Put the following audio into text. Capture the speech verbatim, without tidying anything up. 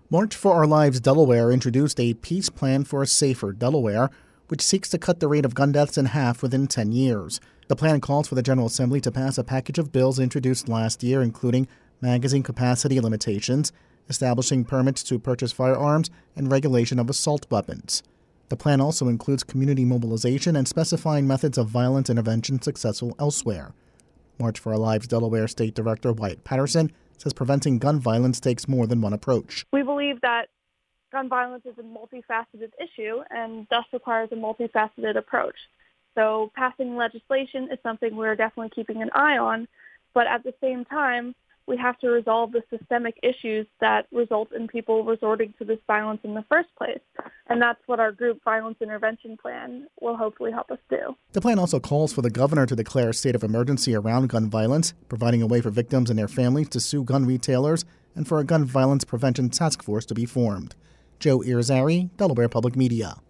March for Our Lives Delaware introduced a Peace Plan for a Safer Delaware, which seeks to cut the rate of gun deaths in half within ten years. The plan calls for the General Assembly to pass a package of bills introduced last year, including magazine capacity limitations, establishing permits to purchase firearms, and regulation of assault weapons. The plan also includes community mobilization and specifying methods of violent intervention successful elsewhere. March for Our Lives Delaware State Director Wyatt Patterson says preventing gun violence takes more than one approach. We believe that gun violence is a multifaceted issue and thus requires a multifaceted approach. So passing legislation is something we're definitely keeping an eye on, but at the same time, we have to resolve the systemic issues that result in people resorting to this violence in the first place. And that's what our group violence intervention plan will hopefully help us do. The plan also calls for the governor to declare a state of emergency around gun violence, providing a way for victims and their families to sue gun retailers, and for a gun violence prevention task force to be formed. Joe Irizarry, Delaware Public Media.